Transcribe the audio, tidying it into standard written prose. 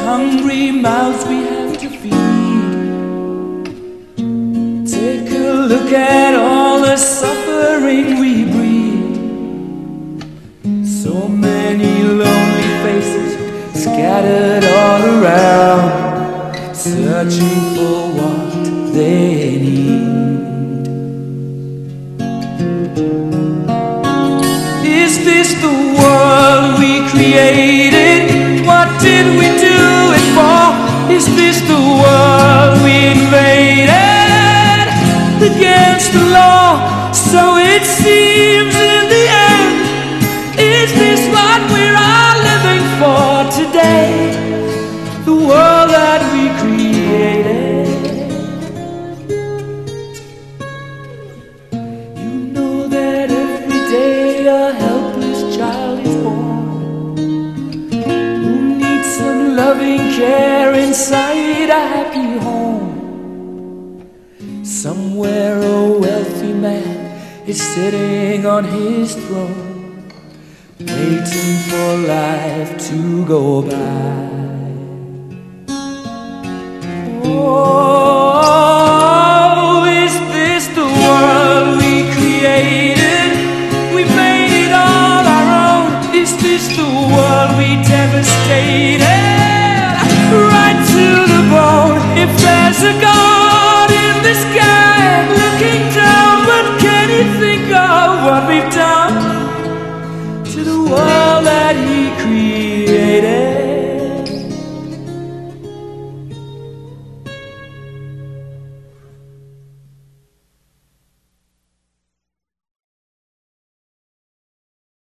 hungry mouths we have to feed. Take a look at all the suffering we breed. So many lonely faces scattered all around, searching for what they need. Is this the world we created? What did we do it for? Is this the world we invaded against the law? So it seems in the end. Is this what we're all living for today? The world that we created. You know that every day a helpless child is born, who needs some loving care inside a happy home. Somewhere a wealthy man is sitting on his throne, waiting for life to go by. Oh,